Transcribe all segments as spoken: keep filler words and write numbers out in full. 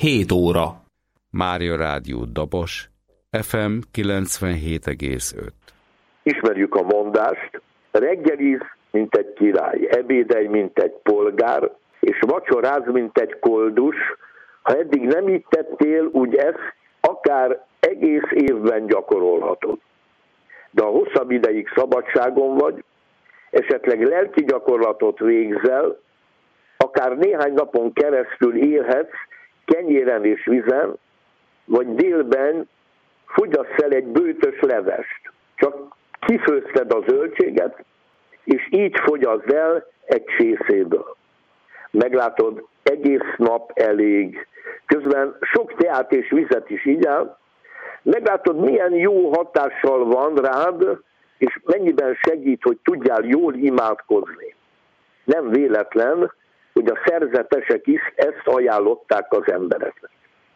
hét óra. Mária Rádió Dobos, ef em kilencvenhét egész öt. Ismerjük a mondást, reggeliz, mint egy király, ebédelj, mint egy polgár, és vacsoráz, mint egy koldus. Ha eddig nem így tettél, úgy ezt akár egész évben gyakorolhatod. De ha hosszabb ideig szabadságon vagy, esetleg lelki gyakorlatot végzel, akár néhány napon keresztül élhetsz kenyéren és vizen, vagy délben fogyasz el egy bőtös levest. Csak kifőzted a zöldséget, és így fogyasd el egy csészéből. Meglátod, egész nap elég. Közben sok teát és vizet is igyál. Meglátod, milyen jó hatással van rád, és mennyiben segít, hogy tudjál jól imádkozni. Nem véletlen, hogy a szerzetesek is ezt ajánlották az embereknek.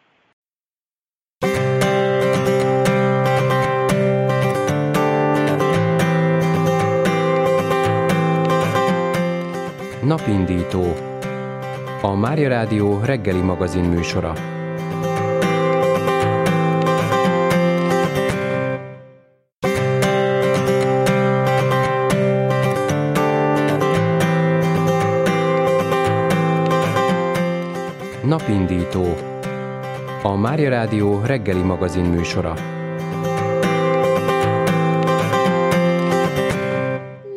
Napindító. A Mária Rádió reggeli magazin műsora. Napindító. A Mária Rádió reggeli magazin műsora.